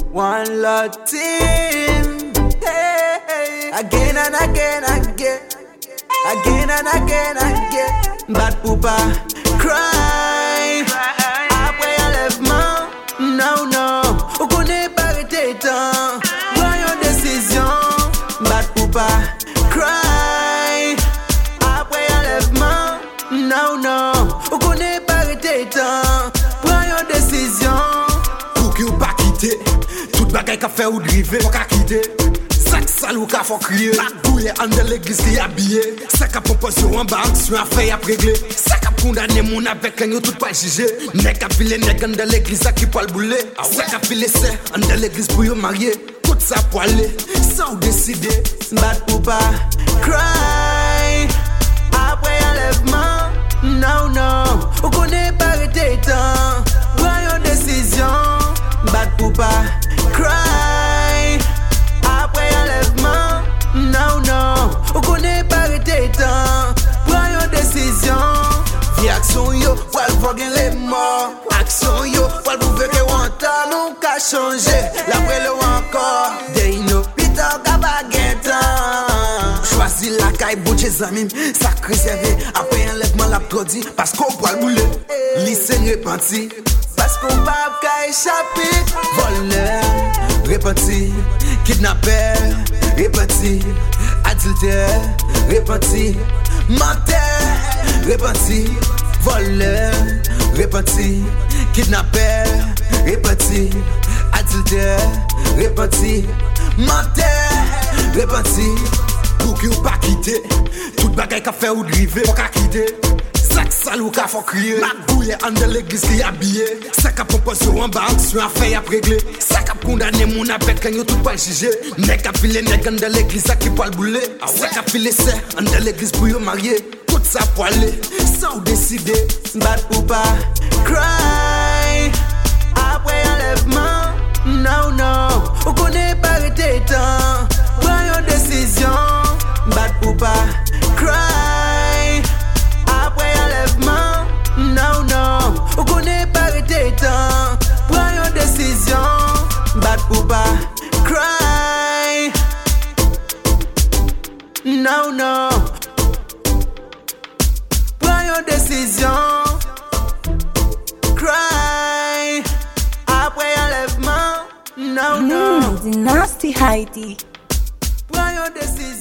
One lot team. Hey, hey. Again and again, again. Again and again, again. Bad Poupa cry. Après enlèvement, non. Ou connaît pas arrêter temps. Voyons décision. Bad Poupa cry. Après enlèvement, non. Ou connaît pas arrêter temps. Voyons décision. Pour qui ou pas quitter. Toute bagaille qu'a fait ou driver. Faut qu'à quitter. Sac salou qu'a faut crier. Bouille en de l'église qui habillé. Sac à proposition en bas, action à faire à régler. Sac à condamner mon avec un tout pas jugé. Nèg à filer nèg en de l'église qui poil bouler. Sac à filer c'est en de l'église pour y marier. Tout ça pour aller, sans décider. Bad Poupa cry. Après enlèvement, non. Ou connaît pas arrêter temps. Voyons décision. Bad Poupa cry. Après enlèvement, non. Ou connaît pas arrêter temps. Voyons décision. Vie action yo, wal voguer les morts. Action yo, wal bouver que wanta. Nous qu'a changé, l'après le encore. Dey no pita kabagetan. Choisis la caille bouche zamim. Sac réservé, après enlèvement la produit. Parce qu'on poil bouler, lycée repenti. Parce qu'on va qu'à échapper. Voleur, repenti. Kidnappeur, repenti. Adultère, repenti. Menteur, repenti. Voleur, repenti. Kidnappeur, repenti. Adultère, repenti. Menteur, repenti. Pour qui ou pas quitter. Toute bagaille qu'a fait ou driver. Faut qu'à quitter. Sac salou qu'a faut crier. Bouille en de l'église qui habillé. Sac à proposition en bas, action à faire à régler. Sac à condamner mon avec un tout pas jugé. Nèg à filer nèg en de l'église qui poil bouler. Sac à filer c'est en de l'église pour y marier. Tout ça pour aller, sans décider. Bad Poupa cry. Après enlèvement, non. Ou connaît pas arrêter temps. Voyons décision. Bad Poupa cry. Après enlèvement, non. Ou connaît pas arrêter temps. Voyons décision. Bad Poupa cry. Non. Voyons décision. Cry. Après enlèvement, non. The nasty Heidi. Voyons décision.